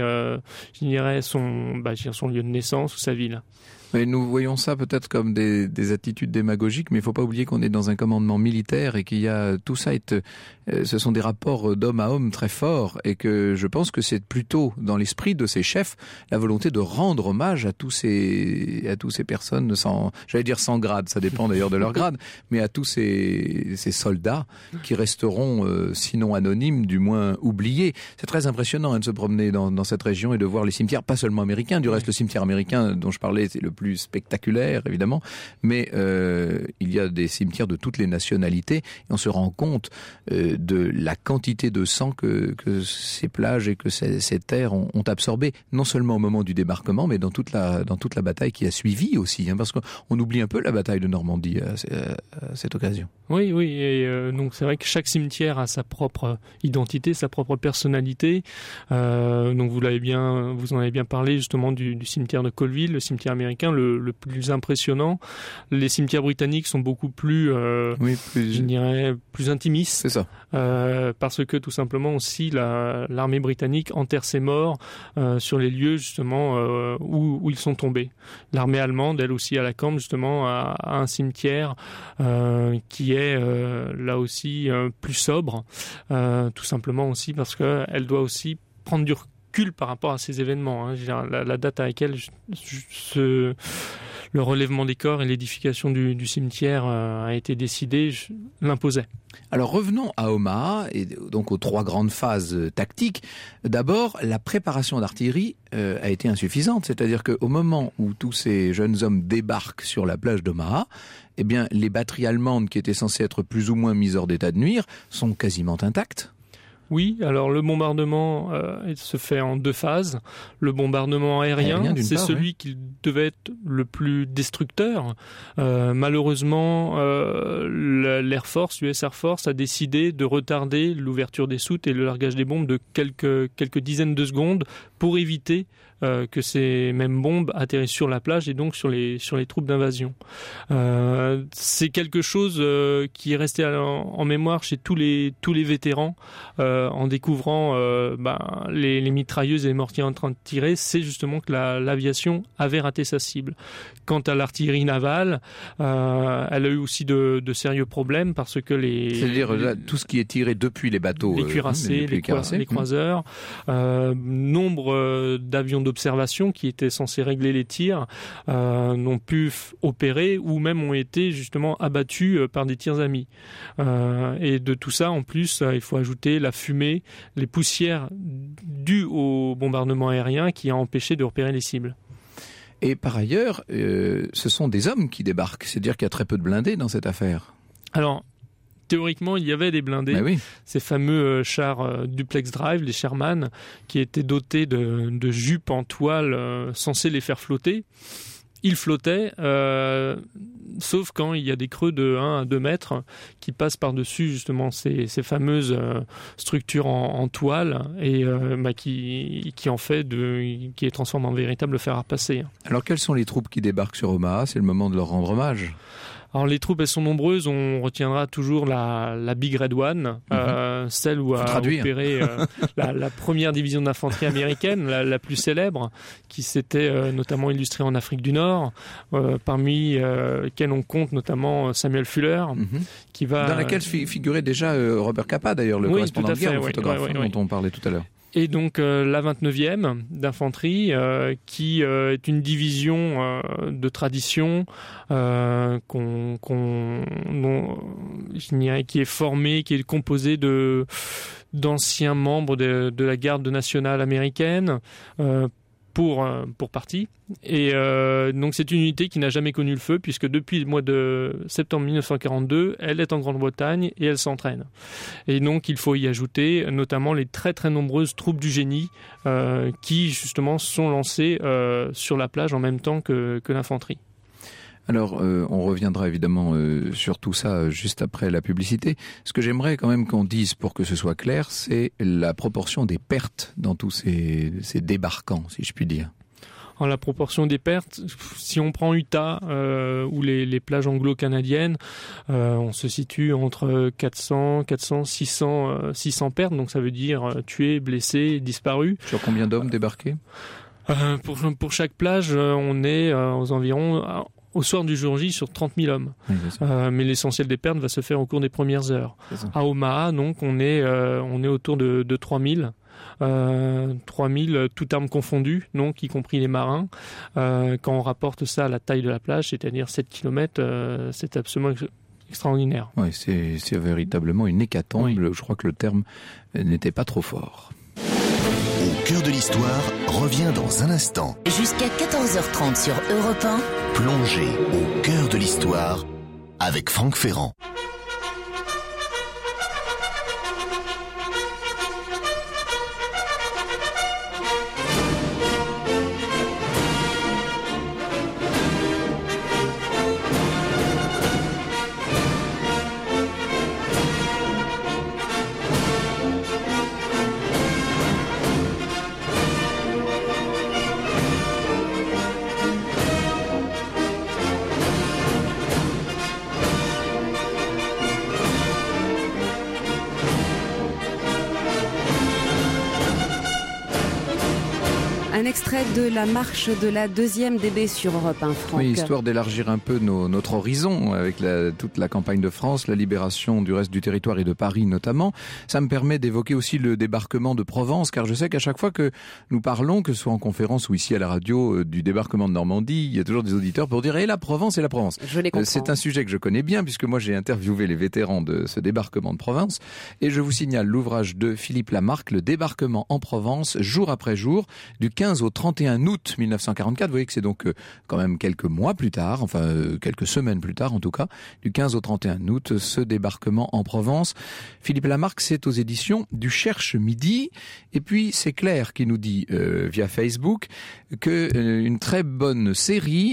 son lieu de naissance ou sa ville. Mais nous voyons ça peut-être comme des attitudes démagogiques, mais il ne faut pas oublier qu'on est dans un commandement militaire et qu'il y a tout ça, ce sont des rapports d'homme à homme très forts, et que je pense que c'est plutôt dans l'esprit de ces chefs la volonté de rendre hommage à tous ces personnes sans grade, ça dépend d'ailleurs de leur grade, mais à tous ces soldats qui resteront sinon anonymes, du moins oubliés. C'est très impressionnant de se promener dans cette région et de voir les cimetières, pas seulement américains. Du reste, le cimetière américain dont je parlais, c'est le plus spectaculaire évidemment, mais il y a des cimetières de toutes les nationalités, et on se rend compte de la quantité de sang que ces plages et que ces terres ont absorbé, non seulement au moment du débarquement, mais dans toute la bataille qui a suivi aussi, parce qu'on oublie un peu la bataille de Normandie à cette occasion. Oui, et donc c'est vrai que chaque cimetière a sa propre identité, sa propre personnalité. Donc vous en avez bien parlé justement du cimetière de Colville, le cimetière américain le plus impressionnant. Les cimetières britanniques sont beaucoup plus intimistes. C'est ça. Parce que tout simplement aussi l'armée britannique enterre ses morts sur les lieux justement où ils sont tombés. L'armée allemande, elle aussi à la Camp justement a un cimetière qui est là aussi plus sobre, tout simplement aussi parce que elle doit aussi prendre du recul par rapport à ces événements. La date à laquelle le relèvement des corps et l'édification du cimetière a été décidé l'imposait. Alors revenons à Omaha et donc aux 3 grandes phases tactiques. D'abord, la préparation d'artillerie a été insuffisante, c'est-à-dire qu'au moment où tous ces jeunes hommes débarquent sur la plage d'Omaha, eh bien les batteries allemandes qui étaient censées être plus ou moins mises hors d'état de nuire sont quasiment intactes. Oui, alors le bombardement se fait en 2 phases. Le bombardement aérien c'est part, celui qui devait être le plus destructeur. Malheureusement, l'Air Force, l'US Air Force, a décidé de retarder l'ouverture des soutes et le largage des bombes de quelques dizaines de secondes pour éviter que ces mêmes bombes atterrissent sur la plage et donc sur les troupes d'invasion. C'est quelque chose qui est resté en mémoire chez tous les vétérans en découvrant les mitrailleuses et les mortiers en train de tirer. C'est justement que l'aviation avait raté sa cible. Quant à l'artillerie navale, elle a eu aussi de sérieux problèmes parce que c'est-à-dire tout ce qui est tiré depuis les bateaux, les cuirassés, les croiseurs, nombre d'avions d'observation qui étaient censés régler les tirs n'ont pu opérer ou même ont été justement abattus par des tirs amis. Et de tout ça, en plus, il faut ajouter la fumée, les poussières dues au bombardement aérien qui a empêché de repérer les cibles. Et par ailleurs, ce sont des hommes qui débarquent, c'est-à-dire qu'il y a très peu de blindés dans cette affaire. Alors, théoriquement, il y avait des blindés, oui. Ces fameux chars duplex drive, les Sherman, qui étaient dotés de jupes en toile censées les faire flotter. Ils flottaient, sauf quand il y a des creux de 1 à 2 mètres qui passent par-dessus justement ces fameuses structures en toile et qui les transforment en véritable fer à repasser. Alors quelles sont les troupes qui débarquent sur Omaha ? C'est le moment de leur rendre hommage. Alors les troupes, elles sont nombreuses. On retiendra toujours la Big Red One, celle où a opéré la première division d'infanterie américaine, la plus célèbre, qui s'était notamment illustrée en Afrique du Nord, parmi lesquels on compte notamment Samuel Fuller, qui va... Dans laquelle figurait déjà Robert Capa, d'ailleurs, le correspondant de guerre, le photographe dont on parlait tout à l'heure. Et donc la 29e d'infanterie, qui est une division de tradition qui est formée, qui est composée d'anciens membres de la garde nationale américaine, pour partie. Et donc c'est une unité qui n'a jamais connu le feu puisque depuis le mois de septembre 1942, elle est en Grande-Bretagne et elle s'entraîne. Et donc il faut y ajouter notamment les très très nombreuses troupes du génie qui justement sont lancées sur la plage en même temps que l'infanterie. Alors, on reviendra évidemment sur tout ça juste après la publicité. Ce que j'aimerais quand même qu'on dise pour que ce soit clair, c'est la proportion des pertes dans tous ces débarquants, si je puis dire. En la proportion des pertes, si on prend Utah ou les plages anglo-canadiennes, on se situe entre 400, 600 pertes, donc ça veut dire tués, blessés, disparus. Sur combien d'hommes débarqués ? Pour chaque plage, on est aux environs... au soir du jour J sur 30 000 hommes. Oui, mais l'essentiel des pertes va se faire au cours des premières heures. À Omaha, donc, on est autour de 3 000. 3 000, toutes armes confondues, donc y compris les marins. Quand on rapporte ça à la taille de la plage, c'est-à-dire 7 km, c'est absolument extraordinaire. Oui, c'est véritablement une hécatombe. Oui. Je crois que le terme n'était pas trop fort. Au cœur de l'histoire revient dans un instant. Jusqu'à 14h30 sur Europe 1. Plongez au cœur de l'histoire avec Franck Ferrand. Un extrait de la marche de la 2e DB sur Europe 1, Franck. Oui, histoire d'élargir un peu notre horizon avec toute la campagne de France, la libération du reste du territoire et de Paris notamment. Ça me permet d'évoquer aussi le débarquement de Provence, car je sais qu'à chaque fois que nous parlons, que ce soit en conférence ou ici à la radio, du débarquement de Normandie, il y a toujours des auditeurs pour dire « Et la Provence, et la Provence ». Je les comprends. C'est un sujet que je connais bien, puisque moi j'ai interviewé les vétérans de ce débarquement de Provence. Et je vous signale l'ouvrage de Philippe Lamarck, Le débarquement en Provence, jour après jour, du 15 15 au 31 août 1944. Vous voyez que c'est donc quand même quelques mois plus tard, quelques semaines plus tard en tout cas, du 15 au 31 août, ce débarquement en Provence. Philippe Lamarque, c'est aux éditions du Cherche Midi. Et puis c'est Claire qui nous dit via Facebook que une très bonne série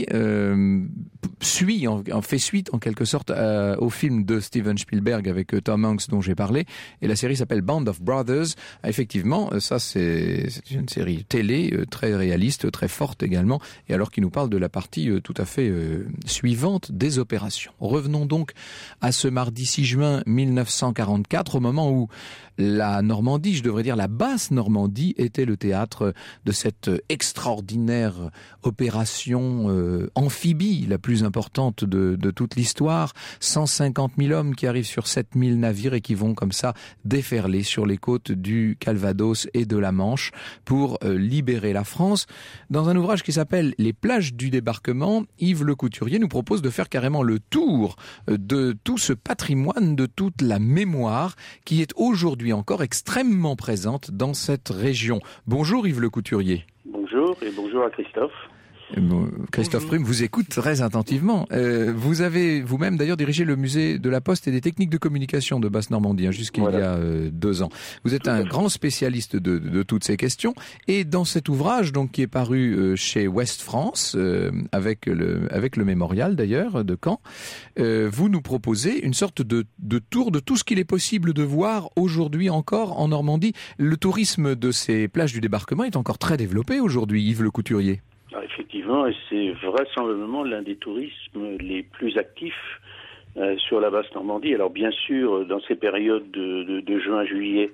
fait suite en quelque sorte au film de Steven Spielberg avec Tom Hanks dont j'ai parlé, et la série s'appelle Band of Brothers. Effectivement, ça c'est une série télé très réaliste, très forte également, et alors qu'il nous parle de la partie tout à fait suivante des opérations. Revenons donc à ce mardi 6 juin 1944, au moment où la Normandie, je devrais dire la basse Normandie, était le théâtre de cette extraordinaire opération amphibie, la plus importante de toute l'histoire. 150 000 hommes qui arrivent sur 7 000 navires et qui vont comme ça déferler sur les côtes du Calvados et de la Manche pour libérer la France. Dans un ouvrage qui s'appelle Les plages du débarquement, Yves Le Couturier nous propose de faire carrément le tour de tout ce patrimoine, de toute la mémoire qui est aujourd'hui encore extrêmement présente dans cette région. Bonjour Yves Le Couturier. Bonjour et bonjour à Christophe. Christophe Prime vous écoute très attentivement. Vous avez vous-même d'ailleurs dirigé le musée de la Poste et des techniques de communication de Basse-Normandie jusqu'il y a 2 ans. Vous êtes un grand spécialiste de toutes ces questions. Et dans cet ouvrage donc qui est paru chez Ouest France, avec le mémorial d'ailleurs de Caen, vous nous proposez une sorte de tour de tout ce qu'il est possible de voir aujourd'hui encore en Normandie. Le tourisme de ces plages du débarquement est encore très développé aujourd'hui, Yves Le Couturier. Effectivement, et c'est vraisemblablement l'un des tourismes les plus actifs sur la Basse-Normandie. Alors bien sûr, dans ces périodes de juin-juillet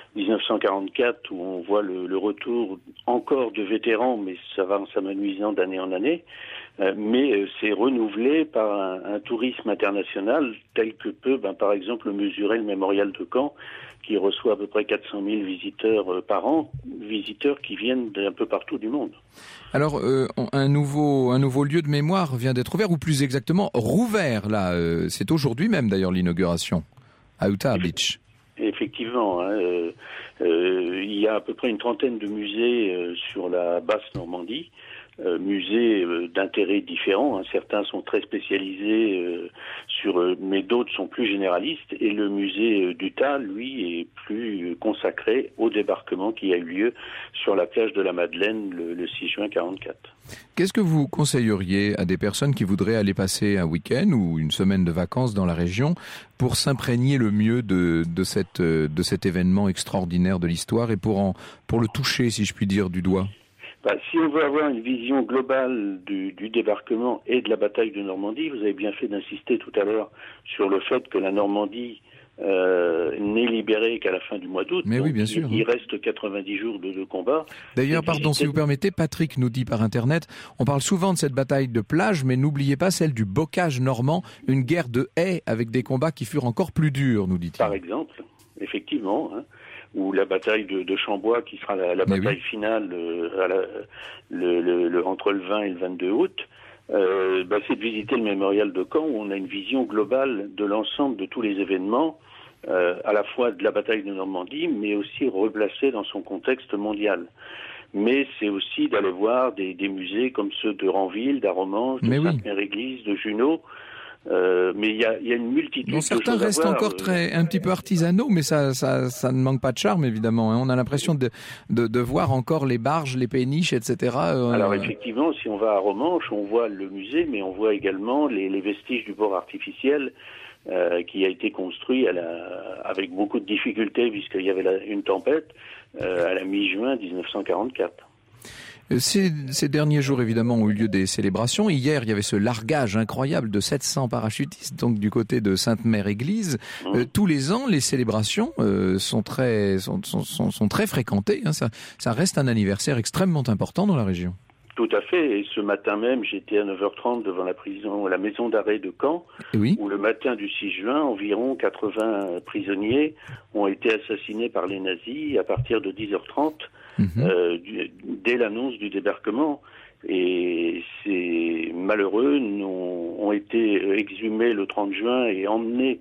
1944, où on voit le retour encore de vétérans, mais ça va en s'amenuisant d'année en année, mais c'est renouvelé par un tourisme international tel que peut, par exemple, mesurer le mémorial de Caen, qui reçoit à peu près 400 000 visiteurs par an, visiteurs qui viennent d'un peu partout du monde. Alors, un nouveau lieu de mémoire vient d'être ouvert, ou plus exactement rouvert, là. C'est aujourd'hui même, d'ailleurs, l'inauguration, à Utah Beach. Effectivement, il y a à peu près une trentaine de musées sur la Basse-Normandie, musées d'intérêts différents. Certains sont très spécialisés mais d'autres sont plus généralistes. Et le musée d'Utah, lui, est plus consacré au débarquement qui a eu lieu sur la plage de la Madeleine le 6 juin 1944. Qu'est-ce que vous conseilleriez à des personnes qui voudraient aller passer un week-end ou une semaine de vacances dans la région pour s'imprégner le mieux de cet événement extraordinaire de l'histoire et pour le toucher, si je puis dire, du doigt? Si on veut avoir une vision globale du débarquement et de la bataille de Normandie, vous avez bien fait d'insister tout à l'heure sur le fait que la Normandie n'est libérée qu'à la fin du mois d'août. Mais oui, bien sûr. Il reste 90 jours de combat. D'ailleurs, pardon, si vous permettez, Patrick nous dit par Internet, on parle souvent de cette bataille de plage, mais n'oubliez pas celle du bocage normand, une guerre de haies avec des combats qui furent encore plus durs, nous dit-il. Par exemple, effectivement, ou la bataille de Chambois qui sera la bataille finale entre le 20 et le 22 août. C'est de visiter le mémorial de Caen où on a une vision globale de l'ensemble de tous les événements, à la fois de la bataille de Normandie, mais aussi replacée dans son contexte mondial. Mais c'est aussi d'aller voir des musées comme ceux de Ranville, d'Arromanches, de Sainte-Mère-Église, de Junot. Mais il y a une multitude de choses à voir. Certains restent encore un petit peu artisanaux, mais ça ne manque pas de charme, évidemment. On a l'impression de voir encore les barges, les péniches, etc. Alors effectivement, si on va à Romanche, on voit le musée, mais on voit également les vestiges du port artificiel qui a été construit avec beaucoup de difficultés, puisqu'il y avait une tempête à la mi-juin 1944. Ces derniers jours, évidemment, ont eu lieu des célébrations. Hier, il y avait ce largage incroyable de 700 parachutistes, donc du côté de Sainte-Mère-Église. Tous les ans, les célébrations sont très fréquentées. Ça reste un anniversaire extrêmement important dans la région. Tout à fait. Et ce matin même, j'étais à 9h30 devant la maison d'arrêt de Caen, où le matin du 6 juin, environ 80 prisonniers ont été assassinés par les nazis à partir de 10h30. Dès l'annonce du débarquement, et ces malheureux ont été exhumés le 30 juin et emmenés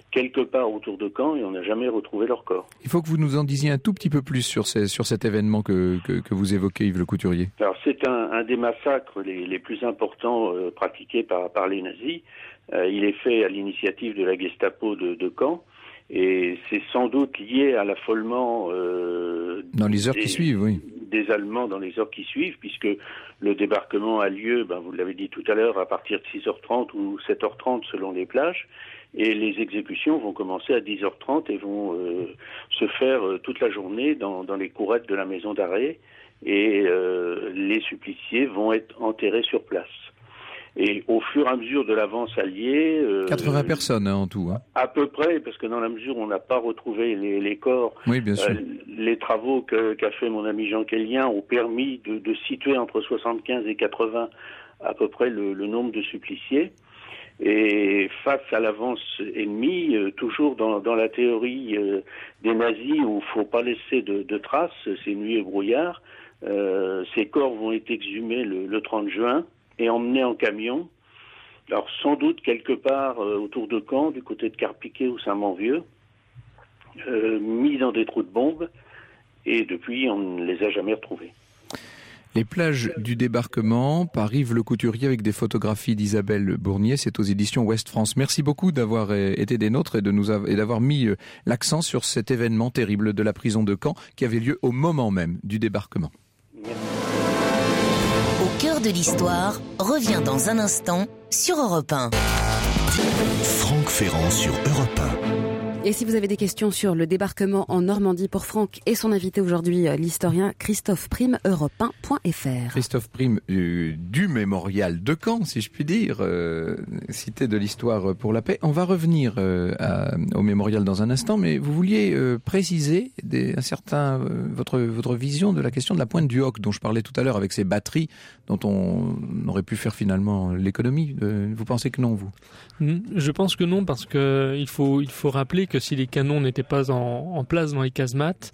quelque part autour de Caen et on n'a jamais retrouvé leur corps. Il faut que vous nous en disiez un tout petit peu plus sur cet événement que vous évoquez, Yves Le Couturier. Alors c'est un des massacres les plus importants pratiqués par les nazis. Il est fait à l'initiative de la Gestapo de Caen et c'est sans doute lié à l'affolement dans les heures qui suivent, oui. Des Allemands dans les heures qui suivent, puisque le débarquement a lieu, vous l'avez dit tout à l'heure, à partir de 6h30 ou 7h30 selon les plages. Et les exécutions vont commencer à 10h30 et vont se faire toute la journée dans les courettes de la maison d'arrêt. Et les suppliciés vont être enterrés sur place. Et au fur et à mesure de l'avance alliée... 80 personnes en tout. Hein. À peu près, parce que dans la mesure où on n'a pas retrouvé les corps, oui, bien sûr. Les travaux qu'a fait mon ami Jean Kellien ont permis de situer entre 75 et 80 à peu près le nombre de suppliciés. Et face à l'avance ennemie, toujours dans la théorie des nazis où il ne faut pas laisser de traces, c'est nuit et brouillard, ces corps vont être exhumés le 30 juin et emmenés en camion. Alors sans doute quelque part autour de Caen, du côté de Carpiquet ou Saint-Manvieux, mis dans des trous de bombes et depuis on ne les a jamais retrouvés. Les plages du débarquement par Yves Le Couturier avec des photographies d'Isabelle Bournier, c'est aux éditions Ouest France. Merci beaucoup d'avoir été des nôtres et d'avoir mis l'accent sur cet événement terrible de la prison de Caen qui avait lieu au moment même du débarquement. Au cœur de l'histoire revient dans un instant sur Europe 1. Franck Ferrand sur Europe 1. Et si vous avez des questions sur le débarquement en Normandie pour Franck et son invité aujourd'hui, l'historien Christophe Prime, europe1.fr. Christophe Prime du mémorial de Caen, si je puis dire, cité de l'histoire pour la paix. On va revenir au mémorial dans un instant, mais vous vouliez préciser votre vision de la question de la pointe du Hoc dont je parlais tout à l'heure avec ces batteries dont on aurait pu faire finalement l'économie. Vous pensez que non, vous ? Je pense que non, parce que il faut rappeler que si les canons n'étaient pas en place dans les casemates,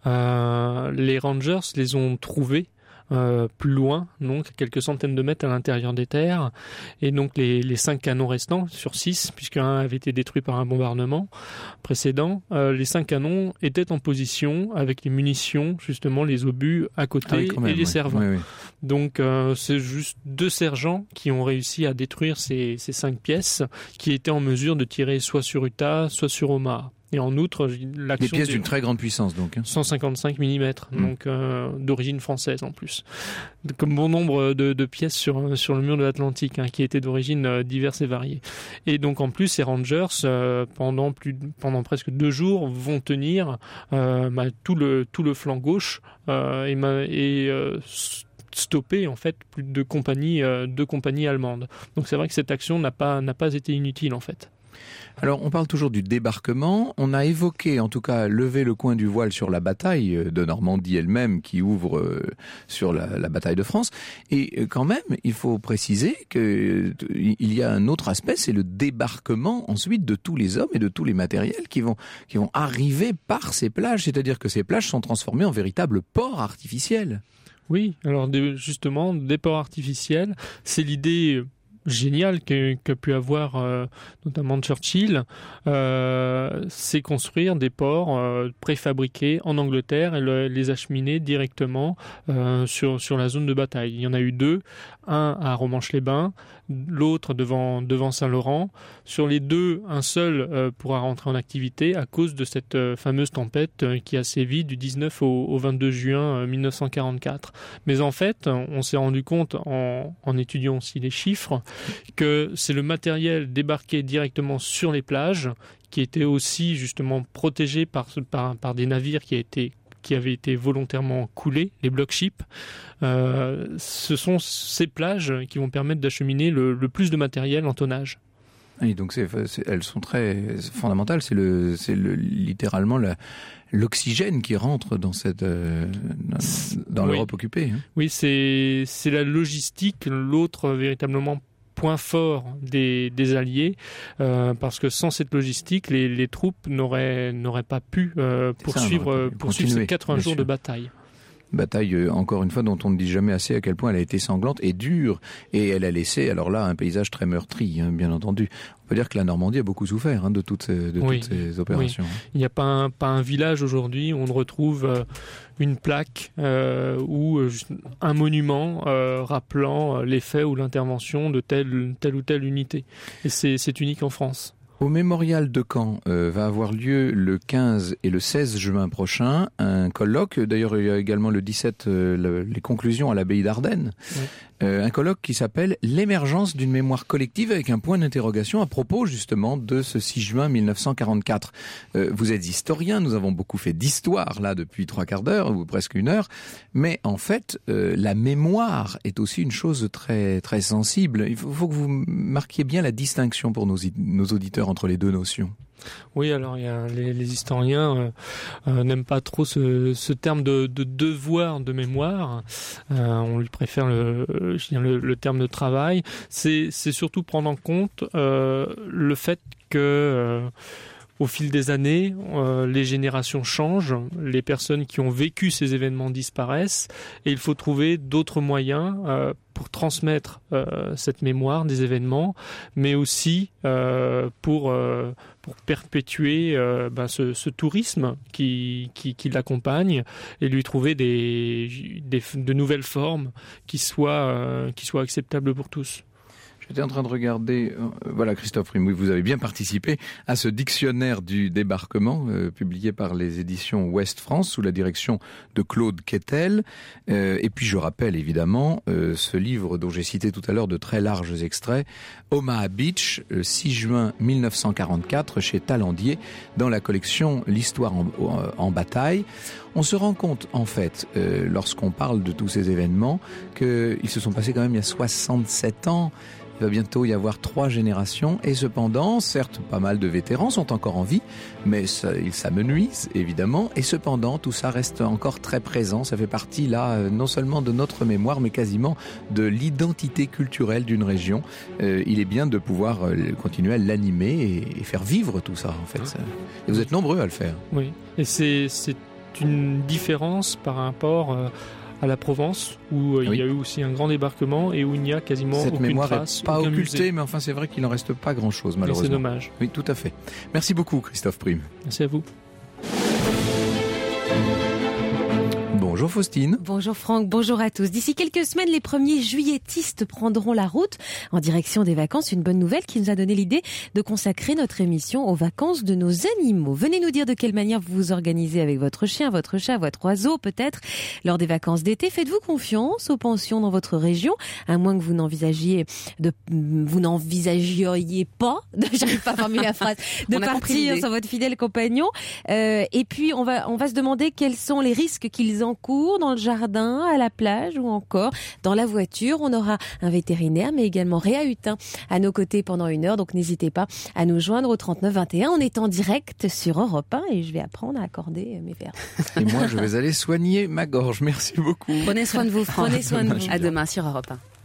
les Rangers les ont trouvés plus loin, donc à quelques centaines de mètres à l'intérieur des terres, et donc les 5 canons restants sur 6, puisqu'un avait été détruit par un bombardement précédent, les 5 canons étaient en position avec les munitions, justement les obus à côté et les servants. Oui. Donc c'est juste 2 sergents qui ont réussi à détruire ces 5 pièces, qui étaient en mesure de tirer soit sur Utah, soit sur Omaha. Et en outre, l'action... Des pièces d'une très grande puissance, donc. 155 mm, donc d'origine française en plus. Comme bon nombre de pièces sur le mur de l'Atlantique, qui étaient d'origine diverses et variées. Et donc en plus, ces Rangers, pendant presque 2 jours, vont tenir tout le flanc gauche et stopper en fait plus de 2 compagnies allemandes. Donc c'est vrai que cette action n'a pas été inutile en fait. Alors, on parle toujours du débarquement. On a évoqué, en tout cas, lever le coin du voile sur la bataille de Normandie elle-même qui ouvre sur la bataille de France. Et quand même, il faut préciser qu'il y a un autre aspect, c'est le débarquement ensuite de tous les hommes et de tous les matériels qui vont arriver par ces plages. C'est-à-dire que ces plages sont transformées en véritables ports artificiels. Oui, alors justement, des ports artificiels, c'est l'idée... génial qu'a pu avoir notamment Churchill, c'est construire des ports préfabriqués en Angleterre et les acheminer directement sur la zone de bataille. Il y en a eu 2, un à Romanche-les-Bains, l'autre devant Saint-Laurent. Sur les 2, un seul pourra rentrer en activité à cause de cette fameuse tempête qui a sévi du 19 au 22 juin 1944. Mais en fait, on s'est rendu compte en étudiant aussi les chiffres que c'est le matériel débarqué directement sur les plages qui était aussi justement protégé par des navires qui avaient été volontairement coulés, les block ships. Ce sont ces plages qui vont permettre d'acheminer le plus de matériel en tonnage. Oui, donc elles sont très fondamentales. C'est littéralement l'oxygène qui rentre dans l'Europe occupée. Oui, c'est la logistique, l'autre véritablement point fort des Alliés, parce que sans cette logistique, les troupes n'auraient pas pu poursuivre ces 80 jours de bataille. Bataille, encore une fois, dont on ne dit jamais assez à quel point elle a été sanglante et dure. Et elle a laissé, alors là, un paysage très meurtri, bien entendu. On peut dire que la Normandie a beaucoup souffert de toutes ces opérations. Oui. Il n'y a pas un village aujourd'hui où on retrouve une plaque ou un monument rappelant les faits ou l'intervention de telle ou telle unité. Et c'est unique en France. Au mémorial de Caen va avoir lieu le 15 et le 16 juin prochain un colloque. D'ailleurs, il y a également le 17 les conclusions à l'abbaye d'Ardenne. Oui. Un colloque qui s'appelle « L'émergence d'une mémoire collective » avec un point d'interrogation à propos justement de ce 6 juin 1944. Vous êtes historien, nous avons beaucoup fait d'histoire là depuis 3/4 d'heure ou presque 1 heure, mais en fait la mémoire est aussi une chose très très sensible. Il faut que vous marquiez bien la distinction pour nos auditeurs entre les deux notions. Oui, alors les historiens n'aiment pas trop ce terme de devoir de mémoire. On lui préfère le terme de travail. C'est surtout prendre en compte le fait que au fil des années, les générations changent, les personnes qui ont vécu ces événements disparaissent, et il faut trouver d'autres moyens pour transmettre cette mémoire des événements, mais aussi pour perpétuer ce tourisme qui l'accompagne et lui trouver de nouvelles formes qui soient acceptables pour tous. J'étais en train de regarder, voilà Christophe Prime, vous avez bien participé à ce dictionnaire du débarquement publié par les éditions Ouest France sous la direction de Claude Quetel. Et puis je rappelle évidemment ce livre dont j'ai cité tout à l'heure de très larges extraits, Omaha Beach, 6 juin 1944 chez Talandier dans la collection L'Histoire en bataille. On se rend compte en fait, lorsqu'on parle de tous ces événements, qu'ils se sont passés quand même il y a 67 ans. Il va bientôt y avoir 3 générations et cependant, certes, pas mal de vétérans sont encore en vie, mais ils s'amenuisent évidemment et cependant tout ça reste encore très présent. Ça fait partie là non seulement de notre mémoire mais quasiment de l'identité culturelle d'une région. Il est bien de pouvoir continuer à l'animer et faire vivre tout ça en fait. Et vous êtes nombreux à le faire. Oui, et c'est une différence par rapport à la Provence, où il y a eu aussi un grand débarquement et où il n'y a quasiment cette aucune mémoire trace, n'est pas aucun occultée, musée. Mais enfin c'est vrai qu'il n'en reste pas grand-chose malheureusement. Et c'est dommage. Oui, tout à fait. Merci beaucoup Christophe Prime. Merci à vous. Bonjour Faustine. Bonjour Franck, bonjour à tous. D'ici quelques semaines, les premiers juilletistes prendront la route en direction des vacances. Une bonne nouvelle qui nous a donné l'idée de consacrer notre émission aux vacances de nos animaux. Venez nous dire de quelle manière vous vous organisez avec votre chien, votre chat, votre oiseau peut-être lors des vacances d'été. Faites-vous confiance aux pensions dans votre région, à moins que vous n'envisagiez pas, j'arrive pas à formuler la phrase, de partir sans votre fidèle compagnon. Et puis on va se demander quels sont les risques qu'ils encourent dans le jardin, à la plage ou encore dans la voiture. On aura un vétérinaire mais également Réa Hutin à nos côtés pendant 1 heure. Donc n'hésitez pas à nous joindre au 39 21. On est en direct sur Europe 1 et je vais apprendre à accorder mes verbes. Et moi je vais aller soigner ma gorge. Merci beaucoup. Prenez soin de vous Franck. Prenez soin de vous. À demain sur Europe 1.